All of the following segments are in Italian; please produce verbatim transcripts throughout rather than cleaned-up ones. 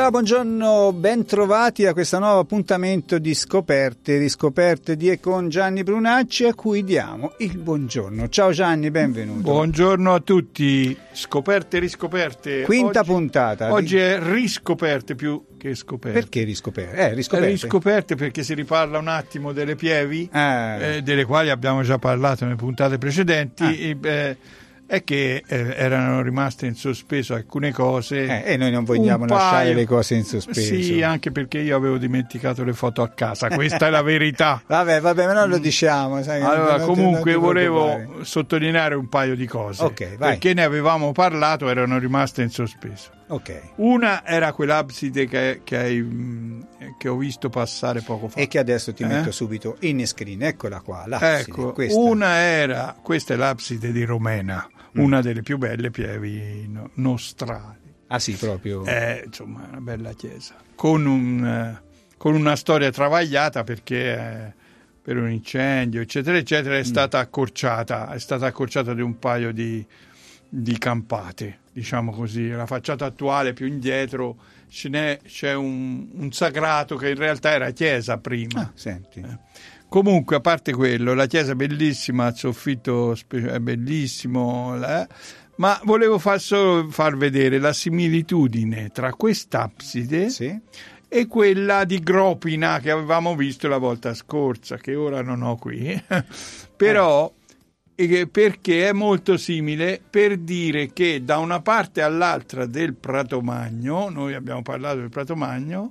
Ciao, buongiorno, ben trovati a questo nuovo appuntamento di Scoperte, riscoperte di e con Gianni Brunacci, a cui diamo il buongiorno. Ciao Gianni, benvenuto. Buongiorno a tutti, scoperte, riscoperte. Quinta oggi, puntata. Oggi è riscoperte più che scoperte. Perché riscoperte? Eh, riscoperte. Riscoperte perché si riparla un attimo delle pievi, ah. eh, delle quali abbiamo già parlato nelle puntate precedenti. Ah. E, eh, è che eh, erano rimaste in sospeso alcune cose eh, e noi non vogliamo un lasciare paio, le cose in sospeso. Sì, anche perché io avevo dimenticato le foto a casa, questa è la verità. Vabbè, vabbè, ma non lo diciamo. Sai, allora, non, comunque non volevo sottolineare un paio di cose, okay, vai. Perché ne avevamo parlato, erano rimaste in sospeso. Okay. Una era quell'abside che, che, hai, che ho visto passare poco fa e che adesso ti eh? metto subito in screen. Eccola qua, l'abside. Ecco, questa. una era, questa è l'abside di Romena, mm. una delle più belle pievi no, nostrali. Ah sì, proprio. È, insomma, una bella chiesa con, un, eh, con una storia travagliata perché eh, per un incendio, eccetera, eccetera, è mm. stata accorciata, è stata accorciata di un paio di, di campate. Diciamo così, la facciata attuale più indietro ce n'è, c'è un, un sagrato che in realtà era chiesa prima. Ah, senti. Eh. Comunque, a parte quello, la chiesa è bellissima, il soffitto è bellissimo, eh? Ma volevo far solo far vedere la similitudine tra quest'abside sì. e quella di Gropina che avevamo visto la volta scorsa, che ora non ho qui, però... Eh. Perché è molto simile, per dire che da una parte all'altra del Prato Magno, noi abbiamo parlato del Prato Magno,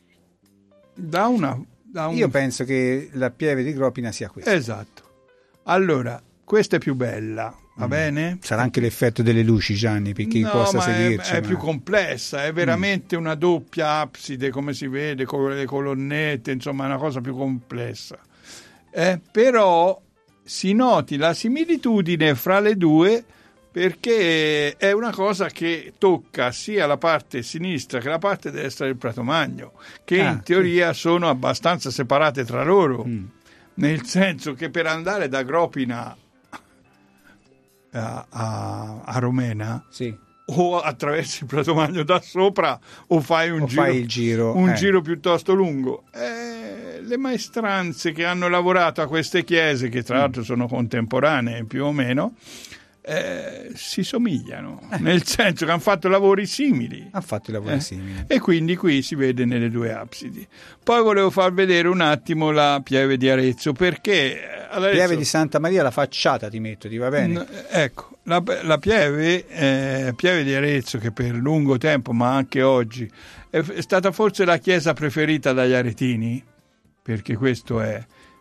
da una... Da un... Io penso che la pieve di Gropina sia questa. Esatto. Allora, questa è più bella, va mm. bene? Sarà anche l'effetto delle luci, Gianni, perché no, possa ma seguirci. È, è ma... più complessa, è veramente mm. una doppia abside, come si vede, con le colonnette, insomma è una cosa più complessa. Eh, però... si noti la similitudine fra le due perché è una cosa che tocca sia la parte sinistra che la parte destra del Prato Magno, che ah, in teoria sì. sono abbastanza separate tra loro, mm. nel senso che per andare da Gropina a, a, a Romena sì. o attraverso il Prato Magno da sopra o fai un, o giro, fai il giro, un eh. giro piuttosto lungo. Eh, le maestranze che hanno lavorato a queste chiese, che tra l'altro sono contemporanee più o meno, eh, si somigliano, eh. nel senso che hanno fatto lavori simili. Hanno fatto i lavori eh. simili. E quindi qui si vede nelle due absidi. Poi volevo far vedere un attimo la pieve di Arezzo, perché... Arezzo, pieve di Santa Maria, la facciata ti metto, ti va bene? N- ecco, la, la pieve, eh, pieve di Arezzo, che per lungo tempo, ma anche oggi, è, è stata forse la chiesa preferita dagli aretini, perché questo è,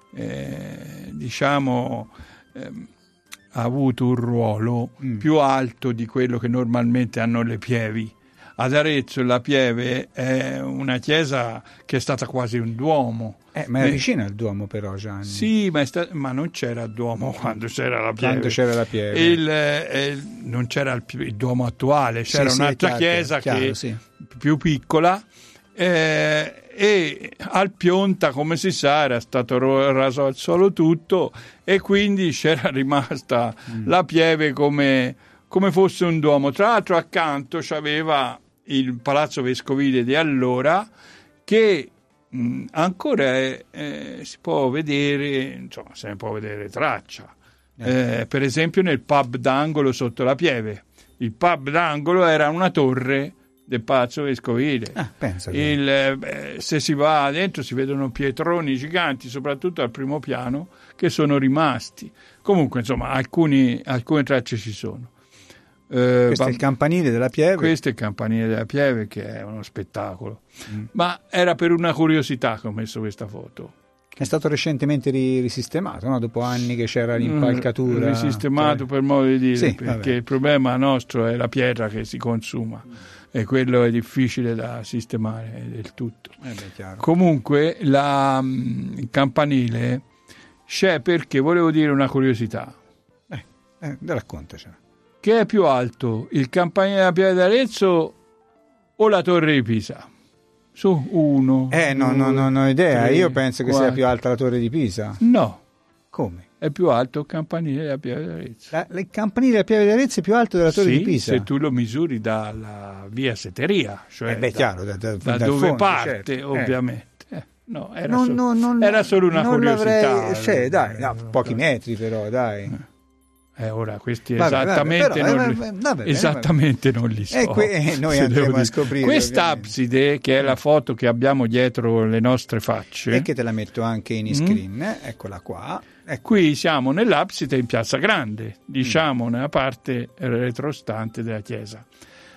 eh, diciamo, eh, ha avuto un ruolo mm. più alto di quello che normalmente hanno le pievi. Ad Arezzo la pieve è una chiesa che è stata quasi un duomo. Eh, ma è eh, vicino al Duomo però, Gianni. Sì, ma, è sta- ma non c'era il Duomo quando c'era la pieve. Quando c'era la pieve. Il, eh, non c'era il, il Duomo attuale, c'era sì, un'altra sì, chiesa chiaro, che sì. più piccola, eh, e al Pionta, come si sa, era stato raso al suolo tutto e quindi c'era rimasta mm. la pieve come, come fosse un duomo. Tra l'altro accanto c'aveva il Palazzo Vescovile di allora, che mh, ancora è, eh, si può vedere, insomma se ne può vedere traccia, eh. Eh, per esempio nel pub d'angolo sotto la pieve. Il pub d'angolo era una torre del Palazzo Vescovile. Ah, penso che... Il, eh, se si va dentro si vedono pietroni giganti, soprattutto al primo piano, che sono rimasti. Comunque, insomma, alcuni, alcune tracce ci sono. Eh, questo è il campanile della Pieve. Questo è il campanile della Pieve, che è uno spettacolo. Mm. Ma era per una curiosità che ho messo questa foto. È stato recentemente risistemato, no? Dopo anni che c'era l'impalcatura. Risistemato, cioè... per modo di dire, sì, perché vabbè. Il problema nostro è la pietra che si consuma mm. e quello è difficile da sistemare del tutto. Eh beh, chiaro. Comunque la, il campanile c'è perché volevo dire una curiosità. Eh, eh, raccontacela. Che è più alto, il campanile della Pieve d'Arezzo o la Torre di Pisa? Su uno. Eh, no, due, no, no, no idea. tre, Io penso che quattro. sia più alta la Torre di Pisa. No. Come? è più alto il campanile della Pieve d'Arezzo. La, il campanile della Pieve d'Arezzo è più alto della Torre sì, di Pisa? Se tu lo misuri dalla via Setteria, cioè eh beh, da, chiaro, da, da, da dal dove fondo, parte, certo. ovviamente. Eh. Eh, no, era, non, solo, non, non, era solo una non curiosità. Cioè, dai, no, pochi metri però, dai. Eh, ora questi vabbè, esattamente, vabbè, non, però, li, vabbè, esattamente non li so. E que- eh, noi andremo a scoprire. Quest'abside, che è la foto che abbiamo dietro le nostre facce, e che te la metto anche in screen, mm. eccola qua. Ecco. Qui siamo nell'abside in Piazza Grande, diciamo mm. nella parte retrostante della chiesa.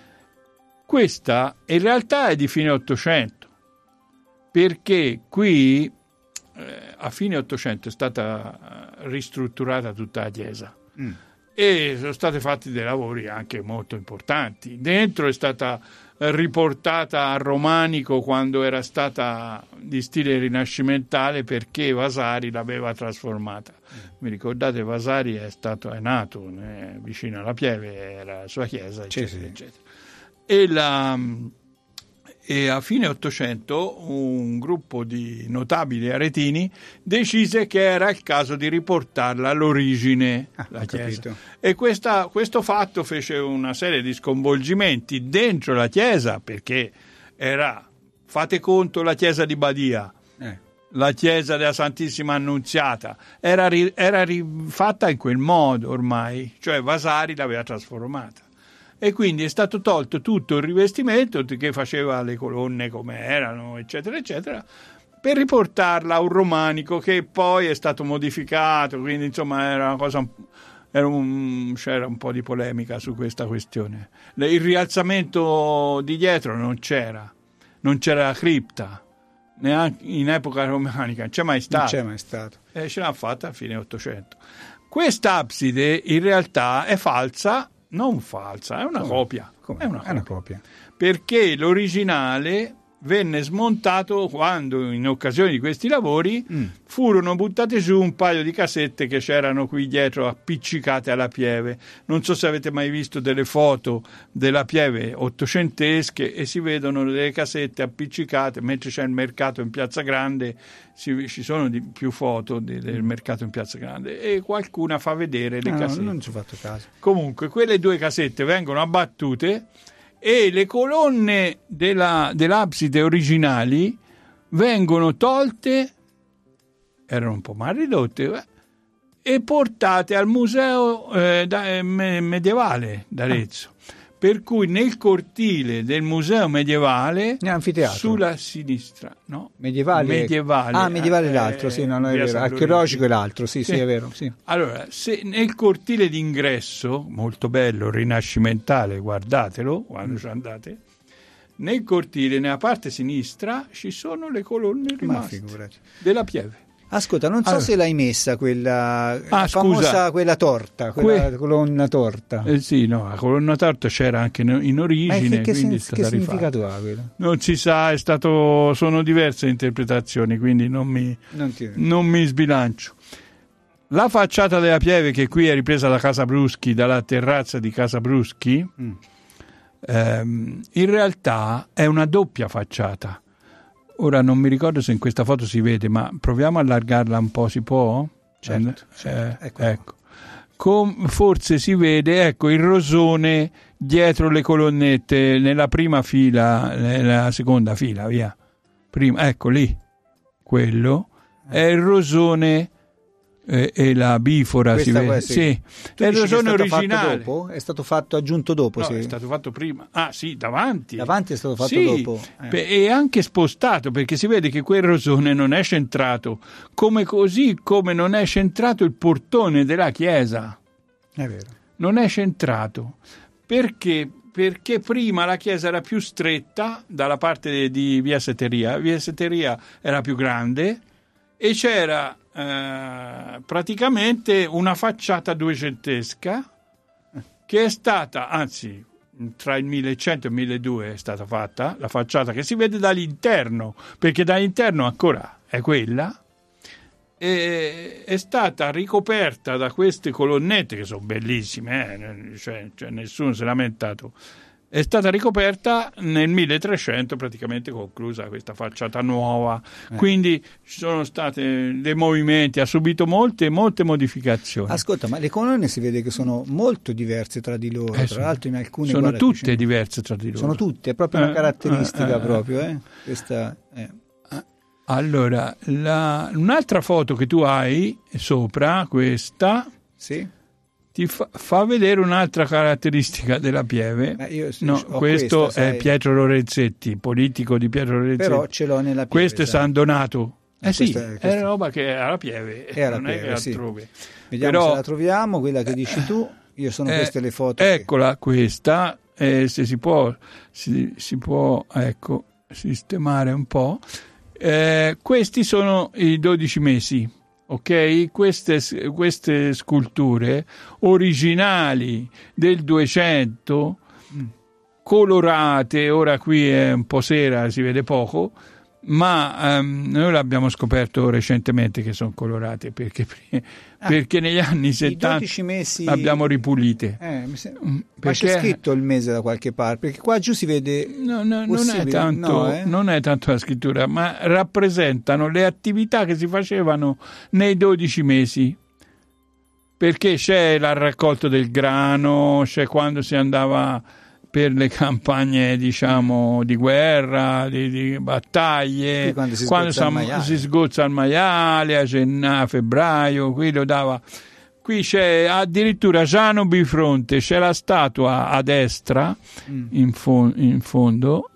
Questa in realtà è di fine Ottocento, perché qui eh, a fine Ottocento è stata ristrutturata tutta la chiesa. Mm. E sono stati fatti dei lavori anche molto importanti. Dentro è stata riportata al romanico quando era stata di stile rinascimentale, perché Vasari l'aveva trasformata. Mm. Mi ricordate, Vasari è stato è nato eh, vicino alla Pieve, era la sua chiesa, eccetera, sì, sì. eccetera. E la E a fine Ottocento un gruppo di notabili aretini decise che era il caso di riportarla all'origine, ah, la chiesa. Capito. E questa, questo fatto fece una serie di sconvolgimenti dentro la chiesa, perché era, fate conto, la chiesa di Badia, eh. la chiesa della Santissima Annunziata, era, ri, era rifatta in quel modo ormai, cioè Vasari l'aveva trasformata. E quindi è stato tolto tutto il rivestimento che faceva le colonne come erano, eccetera, eccetera, per riportarla a un romanico che poi è stato modificato, quindi insomma era una cosa, era un, c'era un po' di polemica su questa questione. Il rialzamento di dietro non c'era, non c'era la cripta, neanche in epoca romanica, non c'è mai stato. Non c'è mai stato. E ce l'ha fatta a fine Ottocento. Quest'abside in realtà è falsa. Non falsa, è una Come? copia. Come? È una è una copia. copia. Perché l'originale venne smontato quando, in occasione di questi lavori, mm. furono buttate giù un paio di casette che c'erano qui dietro appiccicate alla Pieve. Non so se avete mai visto delle foto della Pieve ottocentesche e si vedono delle casette appiccicate, mentre c'è il mercato in Piazza Grande, ci sono di, più foto di, del mercato in Piazza Grande, e qualcuna fa vedere le no, casette. Non ci ho fatto caso. Comunque quelle due casette vengono abbattute e le colonne della, dell'abside originali vengono tolte, erano un po' mal ridotte, e portate al museo eh, da, me, medievale d'Arezzo. Ah. Per cui nel cortile del museo medievale, sulla sinistra, no? Medievale. medievale Ah, medievale è l'altro, eh, sì, no, no, è vero. Archeologico è l'altro, sì, sì, sì, è vero. Sì. Allora, se nel cortile d'ingresso, molto bello, rinascimentale, guardatelo quando mm. ci andate, nel cortile, nella parte sinistra, ci sono le colonne rimaste della Pieve. Ascolta, non so allora, se l'hai messa quella ah, famosa, scusa, quella torta, quella que... colonna torta. Eh sì, no, la colonna torta c'era anche in origine. Ma che, quindi sen- che significato ha quello? Non si sa, è stato, sono diverse interpretazioni, quindi non mi, non, ti... non mi sbilancio. La facciata della Pieve, che qui è ripresa da Casa Bruschi, dalla terrazza di Casa Bruschi, mm. ehm, in realtà è una doppia facciata. Ora non mi ricordo se in questa foto si vede, ma proviamo a allargarla un po', si può? Certo, certo. Eh, ecco. ecco. Com- forse si vede, ecco, il rosone dietro le colonnette, nella prima fila, nella seconda fila, via. Prima, ecco lì, quello è il rosone e, e la bifora. Questa si vede. Questa, sì. È il rosone è originale. Dopo? È stato fatto aggiunto dopo? No, sì. È stato fatto prima. Ah sì, davanti. Davanti è stato fatto sì, dopo. Eh. E anche spostato, perché si vede che quel rosone non è centrato, come così come non è centrato il portone della chiesa. È vero. Non è centrato. Perché? Perché prima la chiesa era più stretta dalla parte di via Setteria. Via Setteria era più grande e c'era eh, praticamente una facciata duecentesca che è stata, anzi tra il millecento e il milleduecento è stata fatta, la facciata che si vede dall'interno, perché dall'interno ancora è quella, e è stata ricoperta da queste colonnette che sono bellissime, eh? cioè, cioè nessuno si è lamentato, è stata ricoperta nel milletrecento, praticamente conclusa questa facciata nuova. Eh. Quindi ci sono stati dei movimenti, ha subito molte, molte modificazioni. Ascolta, ma le colonne si vede che sono molto diverse tra di loro, eh, tra l'altro in alcune sono guarda, tutte diciamo, diverse tra di loro. Sono tutte, è proprio una eh, caratteristica eh, proprio, eh? Questa, eh. Allora, la, un'altra foto che tu hai sopra, questa, sì? ti fa, fa vedere un'altra caratteristica della Pieve. Ma io, no, questo questa, è sai... Pietro Lorenzetti, politico di Pietro Lorenzetti. Però ce l'ho nella Pieve. Questo è San Donato. Eh, eh sì, è, è roba che è alla Pieve, è alla non Pieve, è che sì. altrove. Vediamo Però, se la troviamo, quella che dici tu. Io sono eh, queste le foto. Eccola, che... questa, eh, se si può, si, si può ecco, sistemare un po'. Eh, questi sono i dodici mesi. Ok, queste, queste sculture originali del duecento, mm. colorate, ora qui è un po' sera, si vede poco, ma um, noi l'abbiamo scoperto recentemente che sono colorate, perché, ah, perché negli anni settanta mesi... l'abbiamo ripulite. Eh, mi sem- perché... Ma c'è scritto il mese da qualche parte, perché qua giù si vede... No, no, non, è tanto, no, eh? non è tanto la scrittura, ma rappresentano le attività che si facevano nei dodici mesi. Perché c'è il raccolto del grano, c'è quando si andava per le campagne, diciamo, di guerra, di, di battaglie, quando si quando sgozza, si sgozza il maiale, a gennaio, febbraio, qui lo dava. Qui c'è addirittura Giano Bifronte, c'è la statua a destra, mm. in, fo- in fondo,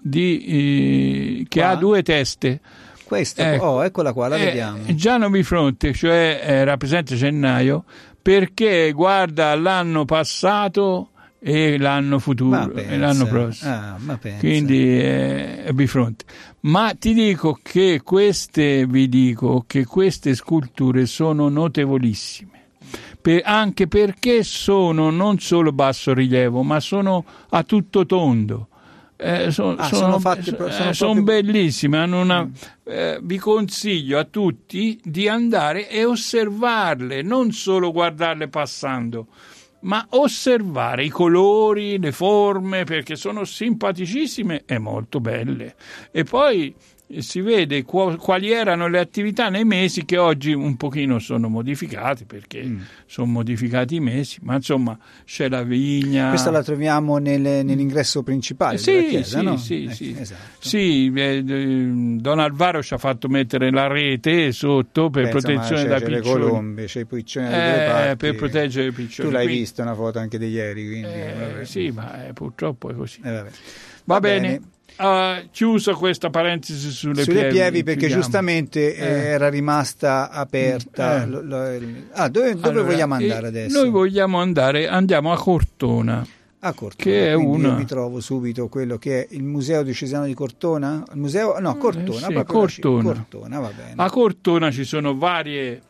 di, eh, che qua? ha due teste. Questa, ecco, oh, eccola qua, la eh, vediamo. Giano Bifronte, cioè eh, rappresenta gennaio, perché guarda l'anno passato e l'anno futuro e l'anno prossimo. Ah, ma pensa. Quindi è eh, Bifronte. Ma ti dico che queste, vi dico che queste sculture sono notevolissime. Per, anche perché sono non solo basso rilievo, ma sono a tutto tondo. Eh, so, ah, sono, sono, fatte, sono, sono sono proprio... bellissime. Hanno una, mm. eh, vi consiglio a tutti di andare e osservarle, non solo guardarle passando, ma osservare i colori, le forme, perché sono simpaticissime e molto belle. E poi si vede qu- quali erano le attività nei mesi, che oggi un pochino sono modificati, perché mm. sono modificati i mesi, ma insomma c'è la vigna. Questa la troviamo nel, nell'ingresso principale sì, della chiesa, sì, no? sì, eh, sì. Esatto. Sì, eh, Don Alvaro ci ha fatto mettere la rete sotto per Pensa, protezione dai piccioni. C'è le colombe, c'è i piccioni da tutte eh, le parti. Per proteggere i piccioni. Tu l'hai quindi... vista una foto anche di ieri, quindi... Eh, sì, ma eh, purtroppo è così. Eh, vabbè. Va, Va bene. bene. Uh, chiuso questa parentesi sulle, sulle pievi, pievi perché chiudiamo. giustamente eh. era rimasta aperta. Eh. Lo, lo, ah, dove, dove allora, vogliamo andare adesso? Noi vogliamo andare, andiamo a Cortona. A Cortona, che è una... io mi trovo subito quello che è il Museo Diocesano di Cortona. Il museo, no, Cortona, eh sì, Cortona. Cortona. Cortona, va bene. A Cortona ci sono varie,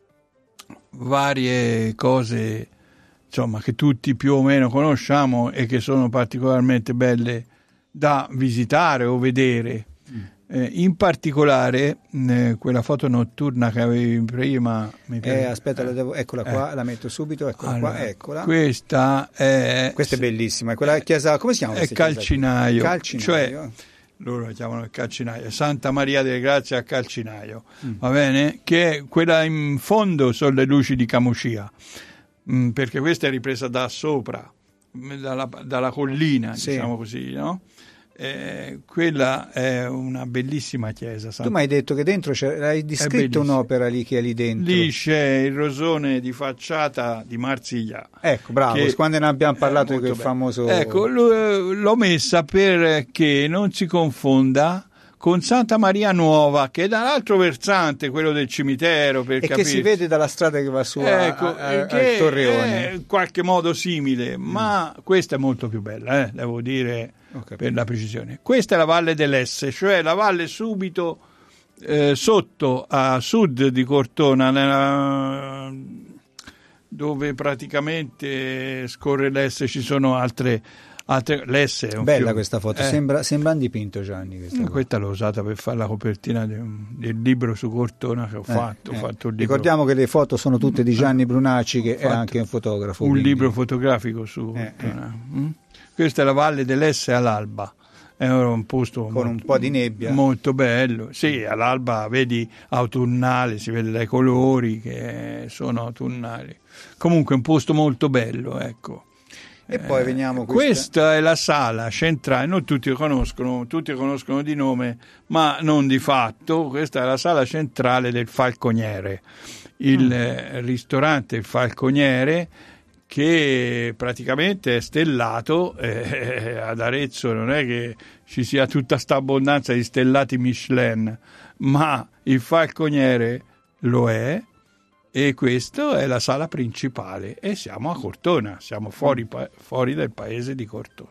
varie cose, insomma, che tutti più o meno conosciamo e che sono particolarmente belle da visitare o vedere. Mm. Eh, in particolare eh, quella foto notturna che avevi prima, mi eh, aspetta, la devo, eccola qua, eh. la metto subito, eccola allora, qua, eccola. Questa è questa è bellissima, è quella chiesa, come si chiama? È Calcinaio, Calcinaio. Cioè loro la chiamano il Calcinaio, Santa Maria delle Grazie a Calcinaio, mm. va bene? Che quella in fondo sono le luci di Camucia, mm, perché questa è ripresa da sopra, dalla, dalla collina, sì. diciamo così, no? Eh, quella è una bellissima chiesa. Tu mi hai detto che dentro c'è, hai descritto un'opera lì che è lì dentro. Lì c'è il rosone di facciata di Marsiglia. Ecco, bravo, quando ne abbiamo parlato di quel bello. famoso... Ecco, l'ho messa perché non si confonda con Santa Maria Nuova, che è dall'altro versante, quello del cimitero, per e capirci. Che si vede dalla strada che va su ecco, a, a, che al Torreone. È in qualche modo simile, mm. ma questa è molto più bella, eh, devo dire, per la precisione. Questa è la Valle dell'Esse, cioè la valle subito eh, sotto, a sud di Cortona, nella, dove praticamente scorre l'Esse, ci sono altre... Altre, l'Esse è un bella fiume. Questa foto, eh. sembra, sembra un dipinto, Gianni. Questa, questa l'ho usata per fare la copertina del, del libro su Cortona che ho eh, fatto, eh. ho fatto il libro. Ricordiamo che le foto sono tutte di Gianni Brunacci, che è anche un fotografo. Un quindi. libro fotografico su eh, Cortona. Eh. Mm? Questa è la Valle dell'Esse all'alba. È un posto con molto, un po' di nebbia, molto bello. Sì, all'alba vedi autunnale, si vede dai colori che sono autunnali. Comunque è un posto molto bello, ecco. E poi veniamo eh, questa... questa è la sala centrale, non tutti lo conoscono, tutti lo conoscono di nome, ma non di fatto. Questa è la sala centrale del Falconiere, il mm. ristorante Il Falconiere, che praticamente è stellato. Eh, ad Arezzo non è che ci sia tutta sta abbondanza di stellati Michelin, ma il Falconiere lo è, e questa è la sala principale, e siamo a Cortona, siamo fuori, fuori dal paese di Cortona.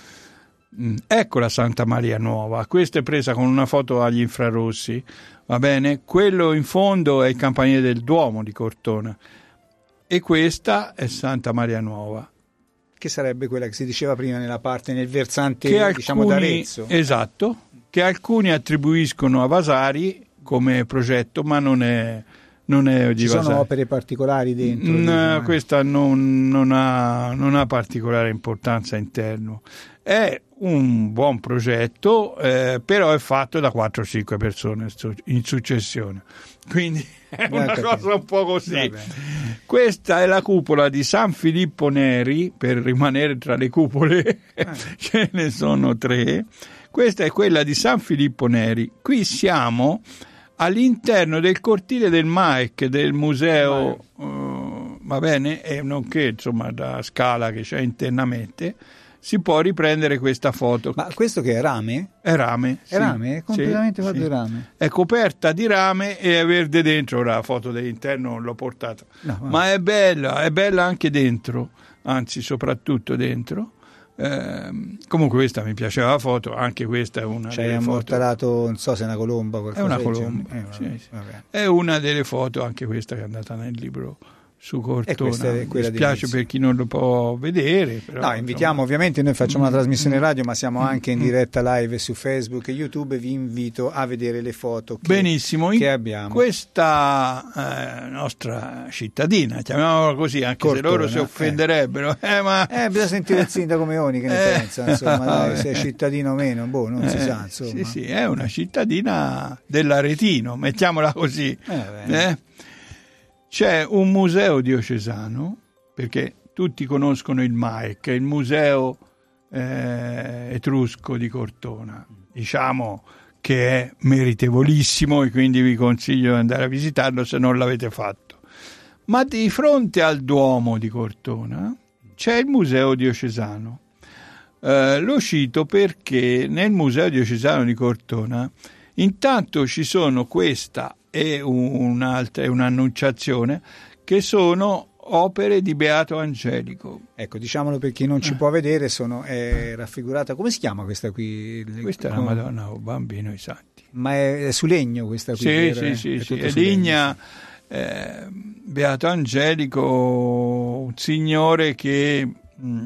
Mm. Ecco la Santa Maria Nuova, questa è presa con una foto agli infrarossi, va bene? Quello in fondo è il campanile del Duomo di Cortona, e questa è Santa Maria Nuova, che sarebbe quella che si diceva prima nella parte, nel versante, che alcuni, diciamo, d'Arezzo. Esatto, che alcuni attribuiscono a Vasari come progetto, ma non è, non è di Ci Vasari. sono opere particolari dentro? No, questa non, non, ha, non ha particolare importanza interno. È un buon progetto, eh, però è fatto da quattro o cinque persone in successione, quindi è una cosa un po' così. Questa è la cupola di San Filippo Neri, per rimanere tra le cupole, ce ne sono tre. Questa è quella di San Filippo Neri. Qui siamo all'interno del cortile del M A E C, del museo, uh, va bene, e nonché insomma da scala che c'è internamente. Si può riprendere questa foto. Ma questo che è rame? È rame. È sì, rame? È completamente sì, fatto sì. di rame? È coperta di rame e è verde dentro. Ora la foto dell'interno non l'ho portata. No, ma è bella, è bella anche dentro, anzi soprattutto dentro. Eh, comunque questa mi piaceva la foto, anche questa è una cioè delle è immortalato, foto. Non so se è una colomba. È una colomba, eh, sì, sì. È una delle foto, anche questa che è andata nel libro su Cortona. Mi dispiace per chi non lo può vedere, però, no, invitiamo, insomma, ovviamente noi facciamo una trasmissione radio, ma siamo anche in diretta live su Facebook e YouTube, vi invito a vedere le foto che, benissimo, che abbiamo. Questa eh, nostra cittadina, chiamiamola così, anche Cortona, se loro si offenderebbero, eh, eh, ma... eh, bisogna sentire il sindaco Meoni che ne eh, pensa, insomma, dai, se è cittadino o meno, boh, non eh, si sa, insomma. Sì, sì, è una cittadina dell'Aretino, mettiamola così. Eh, eh. C'è un museo diocesano, perché tutti conoscono il M A E C, il museo eh, etrusco di Cortona, diciamo che è meritevolissimo e quindi vi consiglio di andare a visitarlo se non l'avete fatto. Ma di fronte al Duomo di Cortona c'è il museo diocesano. Eh, lo cito perché nel museo diocesano di Cortona intanto ci sono questa e un'altra, un'annunciazione, che sono opere di Beato Angelico. Ecco, diciamolo per chi non ci può vedere, sono, è raffigurata, come si chiama questa qui? Questa è la Madonna o Bambino i Santi. Ma è, è su legno questa qui? Sì, per, sì, è sì, è legna. Eh, Beato Angelico, un signore che mh,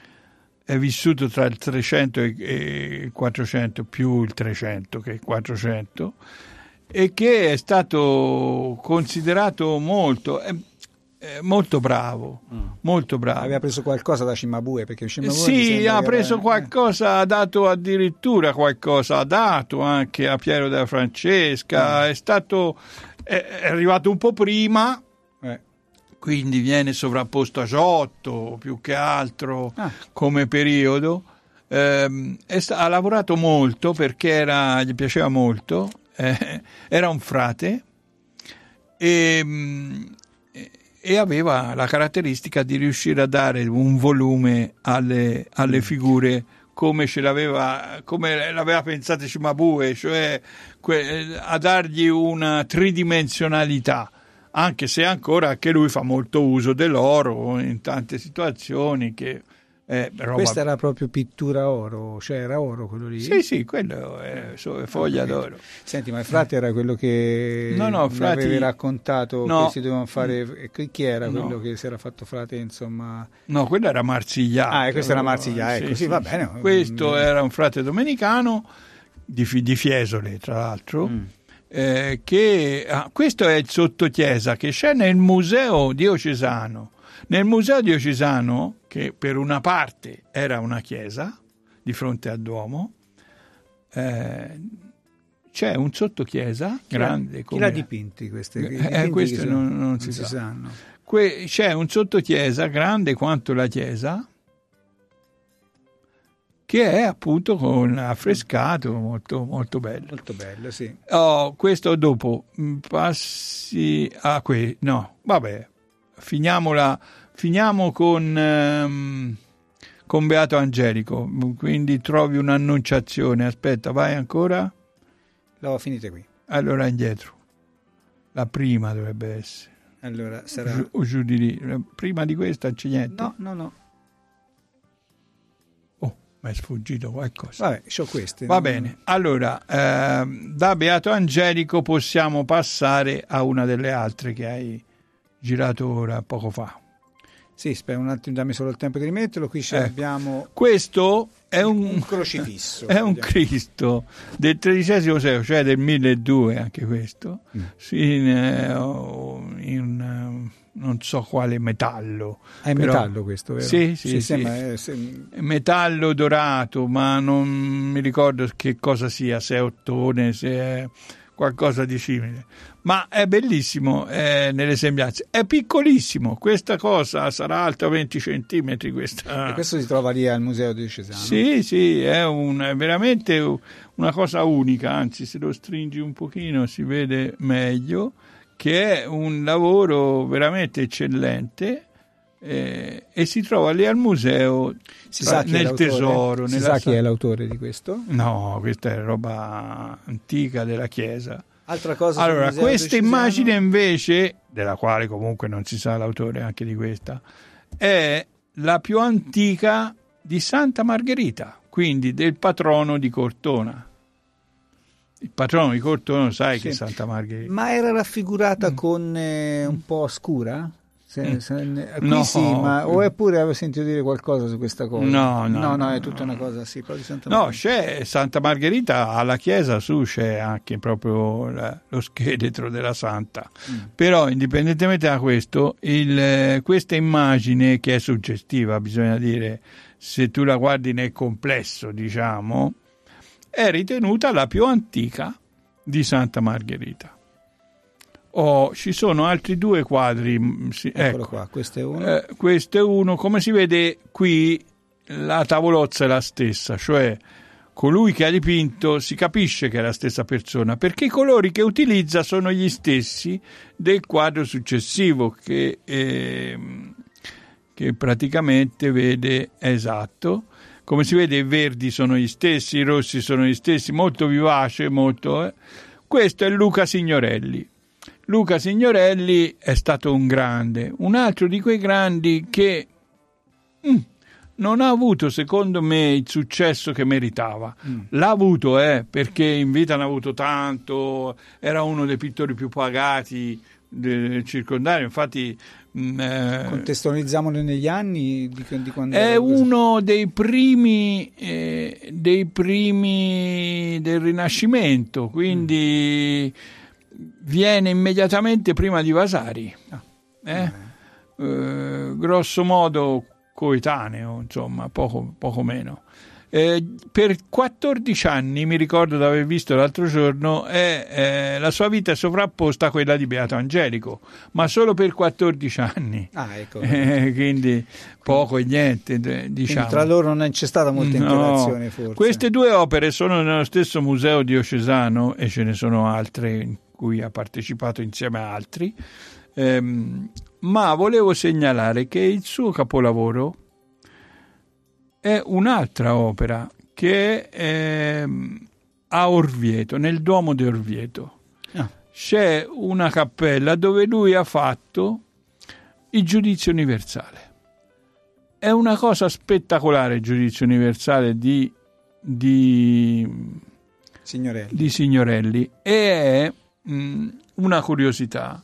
è vissuto tra il trecento e il quattrocento, più il trecento che il quattrocento, e che è stato considerato molto eh, eh, molto bravo, mm. molto bravo. Aveva preso qualcosa da Cimabue, perché Cimabue sì, ha preso era... qualcosa, ha dato addirittura qualcosa, ha dato anche a Piero della Francesca, mm. è stato è, è arrivato un po' prima, eh. quindi viene sovrapposto a Giotto più che altro ah. come periodo. Eh, è, ha lavorato molto perché era, gli piaceva molto. Eh, era un frate e, e aveva la caratteristica di riuscire a dare un volume alle, alle figure come ce l'aveva, come l'aveva pensato Cimabue, cioè que, a dargli una tridimensionalità, anche se ancora anche lui fa molto uso dell'oro in tante situazioni che Eh, roba... Questa era proprio pittura oro, cioè era oro quello lì? Sì, sì, quello è, è foglia d'oro. Senti, ma il frate era quello che no, no, frati... avevi raccontato no. che si dovevano fare, chi era no. quello che si era fatto frate, insomma? No, quello era Marsigliato. Ah, e questo era Marsigliato, ecco, sì, sì, va bene. Questo era un frate domenicano di, di Fiesole, tra l'altro, mm. eh, che ah, questo è il sottochiesa che c'è nel museo diocesano. Nel Museo Diocesano, che per una parte era una chiesa di fronte al Duomo, eh, c'è un sottochiesa chi grande. L'ha, come... chi l'ha dipinti queste? Eh, dipinti questo sono, non, non, non si, si sa. sanno. Que- c'è un sottochiesa grande quanto la chiesa, che è appunto con affrescato, molto, molto bello. Molto bello, sì. Oh, questo dopo passi a qui. No, vabbè, finiamola, finiamo con, ehm, con Beato Angelico. Quindi trovi un'annunciazione. Aspetta, vai ancora? L'ho finita qui. Allora indietro. La prima dovrebbe essere. Allora sarà. Giù, o giù di lì. Prima di questa non c'è niente. No, no, no. Mi è sfuggito qualcosa. Vabbè, c'ho queste. Va non... bene, allora ehm, da Beato Angelico possiamo passare a una delle altre che hai girato ora poco fa. Sì, aspetta un attimo, dammi solo il tempo di rimetterlo. Qui ce Eh, l'abbiamo. Questo è un, un crocifisso. È un Cristo del tredicesimo secolo, cioè del milleduecento anche questo, mm. in, in non so quale metallo. È però... metallo questo, vero? Sì, sì, sì. Sembra, sì. È, sem... metallo dorato, ma non mi ricordo che cosa sia, se è ottone, se è qualcosa di simile. Ma è bellissimo eh, nelle sembianze. È piccolissimo, questa cosa sarà alta venti centimetri. Questa... E questo si trova lì al Museo Diocesano? Sì, sì, è, un, è veramente una cosa unica, anzi se lo stringi un pochino si vede meglio, che è un lavoro veramente eccellente eh, e si trova lì al museo si sa chi nel è tesoro. Si nella sa chi è l'autore di questo? No, questa è roba antica della Chiesa. Altra cosa. Allora, questa immagine invece, della quale comunque non si sa l'autore anche di questa, è la più antica di Santa Margherita, quindi del patrono di Cortona. Il patrono di Cortona sai sì. che è Santa Margherita. Ma era raffigurata mm. con eh, un po' scura? Se, se, qui no. sì, ma o eppure avevo sentito dire qualcosa su questa cosa? No, no, no, no, no è tutta una cosa, sì, proprio di Santa Margherita. No, Margherita. c'è Santa Margherita alla chiesa su, c'è anche proprio la, lo scheletro della Santa. Mm. Però, indipendentemente da questo, il, questa immagine che è suggestiva, bisogna dire, se tu la guardi nel complesso, diciamo, è ritenuta la più antica di Santa Margherita. Oh, ci sono altri due quadri. Sì, Eccolo ecco. qua, questo è uno. Eh, questo è uno. Come si vede qui, la tavolozza è la stessa, cioè colui che ha dipinto si capisce che è la stessa persona, perché i colori che utilizza sono gli stessi del quadro successivo, che, eh, che praticamente vede esatto. Come si vede i verdi sono gli stessi, i rossi sono gli stessi, molto vivace, molto. Eh. Questo è Luca Signorelli. Luca Signorelli è stato un grande, un altro di quei grandi che mm, non ha avuto, secondo me, il successo che meritava. Mm. L'ha avuto, eh, perché in vita ne ha avuto tanto, era uno dei pittori più pagati del circondario, infatti... Eh, contestualizziamolo negli anni di, di quando è uno dei primi eh, dei primi del Rinascimento, quindi mm. viene immediatamente prima di Vasari, ah. eh? Eh, grosso modo coetaneo, insomma, poco, poco meno. Eh, per quattordici anni, mi ricordo di aver visto l'altro giorno, è, eh, la sua vita è sovrapposta a quella di Beato Angelico, ma solo per quattordici anni. Ah, ecco. Eh, quindi poco e niente, diciamo. Quindi tra loro non c'è stata molta no. interazione, forse. Queste due opere sono nello stesso museo diocesano e ce ne sono altre in cui ha partecipato insieme a altri, ehm, ma volevo segnalare che il suo capolavoro è un'altra opera che è eh, a Orvieto, nel Duomo di Orvieto. Ah. C'è una cappella dove lui ha fatto il giudizio universale. È una cosa spettacolare il giudizio universale di, di, Signorelli. di Signorelli e è mh, una curiosità.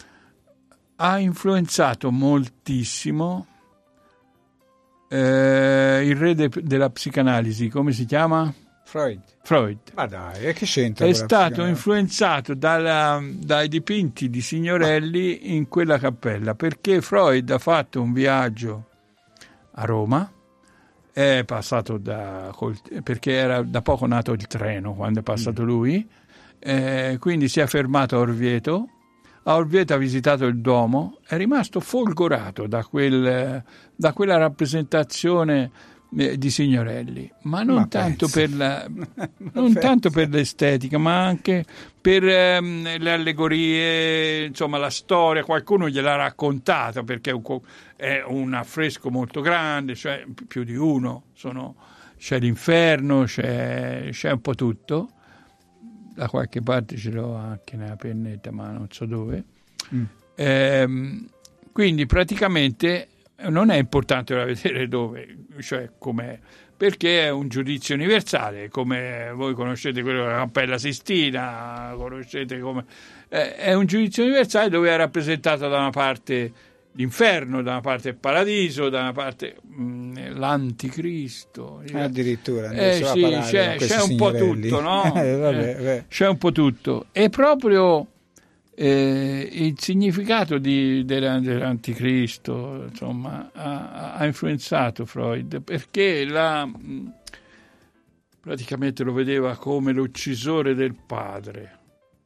Ha influenzato moltissimo Eh, il re de, della psicanalisi, come si chiama? Freud. Freud. Ma dai, e che c'entra? È stato influenzato dalla, dai dipinti di Signorelli in quella cappella, perché Freud ha fatto un viaggio a Roma, è passato da col, perché era da poco nato il treno quando è passato mm. lui, eh, quindi si è fermato a Orvieto. A Orvieto ha visitato il Duomo, è rimasto folgorato da, quel, da quella rappresentazione di Signorelli, ma non, ma tanto, per la, non tanto per l'estetica, ma anche per ehm, le allegorie, insomma la storia. Qualcuno gliel'ha raccontata, perché è un, è un affresco molto grande, cioè più di uno, sono, c'è l'inferno, c'è, c'è un po' tutto. Da qualche parte ce l'ho anche nella pennetta, ma non so dove. Mm. Ehm, quindi praticamente non è importante da vedere dove, cioè com'è, perché è un giudizio universale, come voi conoscete quello della Cappella Sistina, conoscete come eh, è un giudizio universale dove è rappresentato da una parte l'inferno, da una parte il paradiso, da una parte mh, l'anticristo. Addirittura eh, sì, c'è, c'è un po' tutto, no? eh, vabbè, vabbè. C'è un po' tutto. E proprio eh, il significato di, dell'anticristo, insomma, ha, ha influenzato Freud, perché la, praticamente lo vedeva come l'uccisore del padre.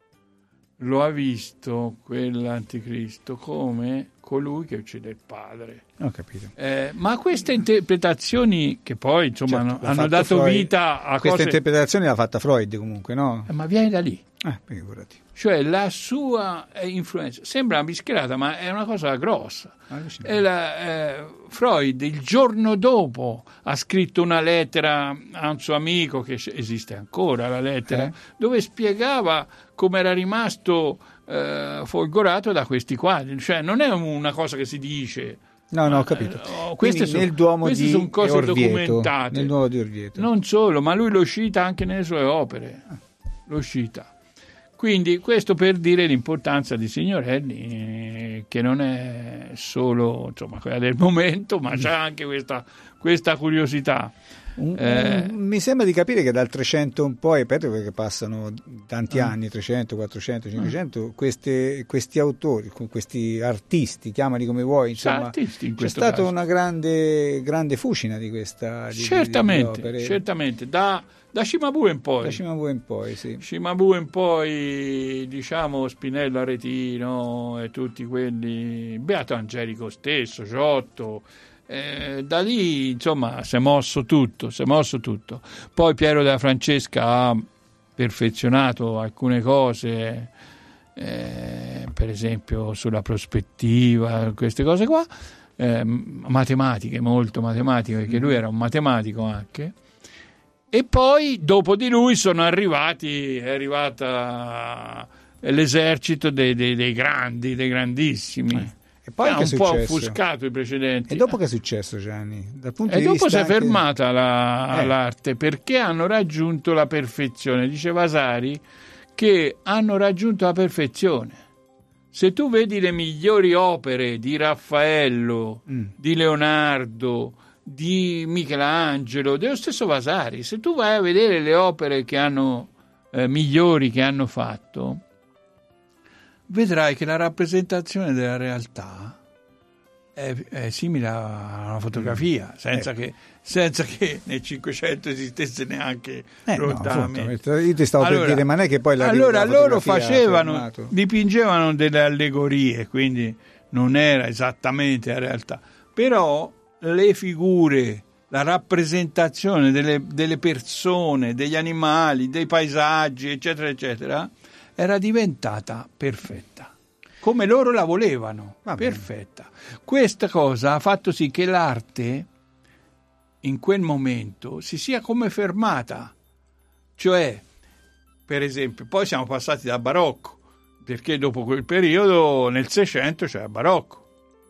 Lo ha visto quell'anticristo come colui che uccide il padre. Ho capito. Eh, ma queste interpretazioni che poi insomma certo, hanno dato Freud, vita a questa cose... interpretazione l'ha fatta Freud comunque, no? Eh, ma viene da lì. Eh, figurati. Cioè la sua influenza sembra una bischerata, ma è una cosa grossa. E la, eh, Freud il giorno dopo ha scritto una lettera a un suo amico, che esiste ancora la lettera, eh? dove spiegava come era rimasto eh, folgorato da questi quadri. Cioè non è una cosa che si dice. No, no, ho capito. Eh, queste sono, nel Duomo queste di sono cose Orvieto, documentate. Nel Duomo di Orvieto. Non solo, ma lui lo cita anche nelle sue opere. Lo cita. Quindi questo per dire l'importanza di Signorelli, eh, che non è solo insomma, quella del momento, ma c'è anche questa, questa curiosità. Un, eh, un, mi sembra di capire che dal trecento un po', ripeto perché passano tanti anni, trecento, quattrocento, cinquecento, queste, questi autori, questi artisti, chiamali come vuoi, insomma, in c'è stata caso. una grande, grande fucina di questa di, certamente, di, di certamente, da, da Cimabue in poi. Da Cimabue in poi, sì. Cimabue in poi, diciamo Spinello Aretino e tutti quelli, Beato Angelico stesso, Giotto. Eh, da lì insomma si è mosso tutto, si è mosso tutto. Poi Piero della Francesca ha perfezionato alcune cose, eh, per esempio sulla prospettiva, queste cose qua, eh, matematiche, molto matematiche, perché lui era un matematico anche. E poi dopo di lui sono arrivati, è arrivata l'esercito dei, dei, dei grandi, dei grandissimi. Eh. E poi ha un po' offuscato i precedenti. E dopo che è successo, Gianni? Dal punto e di dopo vista si è anche... fermata la, eh. l'arte, perché hanno raggiunto la perfezione. Dice Vasari che hanno raggiunto la perfezione. Se tu vedi le migliori opere di Raffaello, mm. di Leonardo, di Michelangelo, dello stesso Vasari, se tu vai a vedere le opere che hanno eh, migliori che hanno fatto, vedrai che la rappresentazione della realtà è, è simile a una fotografia, senza, eh. che, senza che nel Cinquecento esistesse neanche eh, lontanamente. No, io ti stavo allora, per dire, ma non è che poi la allora la loro facevano, fermato. dipingevano delle allegorie, quindi non era esattamente la realtà, però le figure, la rappresentazione delle, delle persone, degli animali, dei paesaggi, eccetera, eccetera, era diventata perfetta, come loro la volevano, perfetta. Questa cosa ha fatto sì che l'arte in quel momento si sia come fermata, cioè, per esempio, poi siamo passati dal barocco, perché dopo quel periodo nel Seicento c'era il barocco.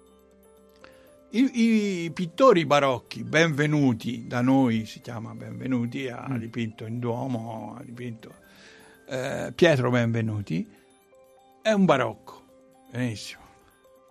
I, i pittori barocchi, Benvenuti, da noi si chiama Benvenuti, ha dipinto in Duomo, ha dipinto eh, Pietro Benvenuti, è un barocco, benissimo.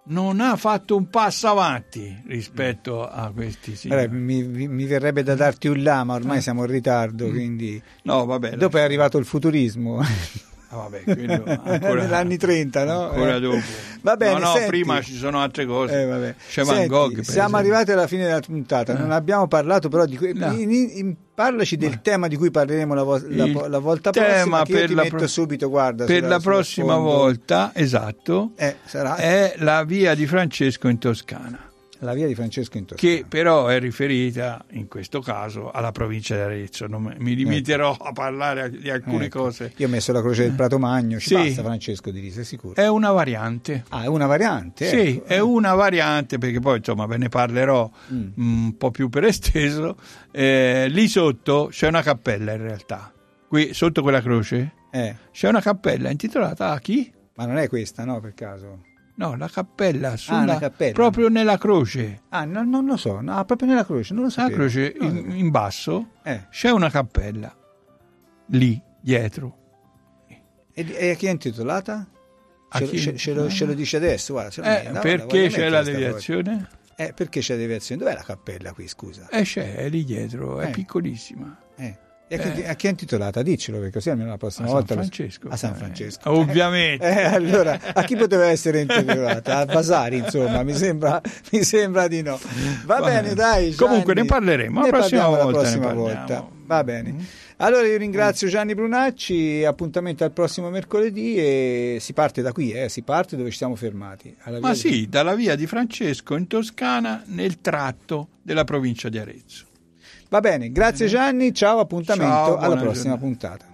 non ha fatto un passo avanti rispetto a questi signori. Allora, mi, mi verrebbe da darti un là, ma ormai siamo in ritardo, quindi no, vabbè, dopo è arrivato il futurismo. Ah, vabbè, quello ancora, negli anni trenta, no? Ancora eh. dopo. Va bene, no, no, senti. prima ci sono altre cose. Eh, vabbè. C'è Van Senti, Gogh, per siamo esempio. arrivati alla fine della puntata, Eh. non abbiamo parlato però di que- No. in, in, parlaci del Ma- tema di cui parleremo la, vo- la, Il la volta tema prossima, che io per ti la metto pro- subito, guarda. Per sulla- la sullo prossima sfondo. volta, esatto, Eh, sarà è la via di Francesco in Toscana, la via di Francesco in Toscana. che però è riferita in questo caso alla provincia di Arezzo. Non mi- mi limiterò a parlare di alcune Ecco. cose. Io ho messo la croce del Prato Magno, ci Sì. passa Francesco di lì, sei sicuro? È una variante. Ah, è una variante? Sì, ecco. è una variante, perché poi insomma ve ne parlerò Mm. un po' più per esteso. Eh, lì sotto c'è una cappella in realtà. Qui sotto quella croce Eh, c'è una cappella intitolata a chi? ma non è questa, no, per caso? No, la cappella, sulla, una cappella. proprio nella croce. Ah, no, non lo so, no, proprio nella croce, non lo La sapevo. croce Non lo in, sapevo. in basso Eh, c'è una cappella lì dietro. e, e a chi è intitolata? A Ce, lo- chi? ce- ce lo, ce lo dice adesso, guarda. ce lo Eh, mette, guarda, perché voglio c'è mettere la sta cosa. deviazione? Eh, perché c'è la deviazione? Dov'è la cappella qui, scusa? Eh, c'è, è lì dietro, è Eh. piccolissima. Eh. E a, chi, Eh. a chi è intitolata? Diccelo, perché così almeno la prossima A San volta... lo- Francesco. A San Eh, Francesco. ovviamente. Eh, allora, a chi poteva essere intitolata? A Vasari, insomma, mi sembra, mi sembra di no. Va Va bene, bene. dai, Gianni. Comunque ne parleremo, la Ne prossima parliamo volta la ne prossima parliamo. volta. Va bene. Allora io ringrazio Gianni Brunacci, appuntamento al prossimo mercoledì e si parte da qui, eh, si parte dove ci siamo fermati. Alla Ma via di- sì, dalla via di Francesco in Toscana, nel tratto della provincia di Arezzo. Va bene, grazie Gianni, ciao, appuntamento Ciao, alla buona prossima giornata. puntata.